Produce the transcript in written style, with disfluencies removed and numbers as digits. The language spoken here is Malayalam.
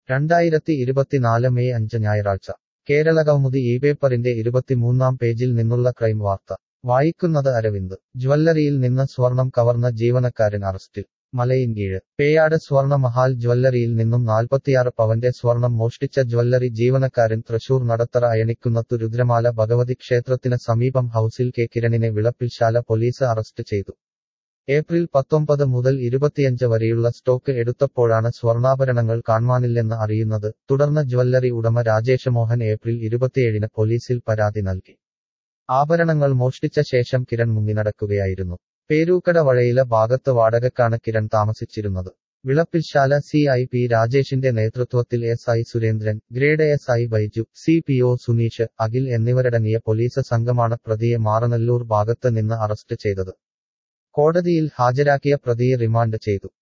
2024 മെയ് 5 ഞായറാഴ്ച കേരളകൗമുദി ഈ പേപ്പറിന്റെ 23-ാം പേജിൽ നിന്നുള്ള ക്രൈം വാർത്ത വായിക്കുന്നത് അരവിന്ദ് ജ്വല്ലറിയിൽ നിന്ന് സ്വർണം കവർന്ന ജീവനക്കാരൻ അറസ്റ്റിൽ മലയിൻകീഴ് പേയാട് സ്വർണ മഹാൽ ജ്വല്ലറിയിൽ നിന്നും 46 പവന്റെ സ്വർണം മോഷ്ടിച്ച ജ്വല്ലറി ജീവനക്കാരൻ തൃശൂർ നടത്തറ അയണിക്കുന്നത്തു രുദ്രമാല ഭഗവതി ക്ഷേത്രത്തിന് സമീപം ഹൌസിൽ കെ കിരണിനെ വിളപ്പിൽശാല പോലീസ് അറസ്റ്റ് ചെയ്തു ഏപ്രിൽ 19 മുതൽ 25 വരെയുള്ള സ്റ്റോക്ക് എടുത്തപ്പോഴാണ് സ്വർണ്ണാഭരണങ്ങൾ കാണാനില്ലെന്ന് അറിയുന്നത് തുടർന്ന് ജ്വല്ലറി ഉടമ രാജേഷ് മോഹൻ ഏപ്രിൽ 27-ന് പോലീസിൽ പരാതി നൽകി ആഭരണങ്ങൾ മോഷ്ടിച്ച ശേഷം കിരൺ മുങ്ങിനടക്കുകയായിരുന്നു പേരൂക്കട വഴയില ഭാഗത്ത് വാടകയ്ക്കാണ് കിരൺ താമസിച്ചിരുന്നത് വിളപ്പിൽശാല CIP രാജേഷിന്റെ നേതൃത്വത്തിൽ SI Surendran grade SI Baiju CPO Suneesh Akhil എന്നിവരടങ്ങിയ പോലീസ് സംഘമാണ് പ്രതിയെ മാറനല്ലൂർ ഭാഗത്ത് നിന്ന് അറസ്റ്റ് ചെയ്തത് കോടതിയിൽ ഹാജരാക്കിയ പ്രതിയെ റിമാൻഡ് ചെയ്തു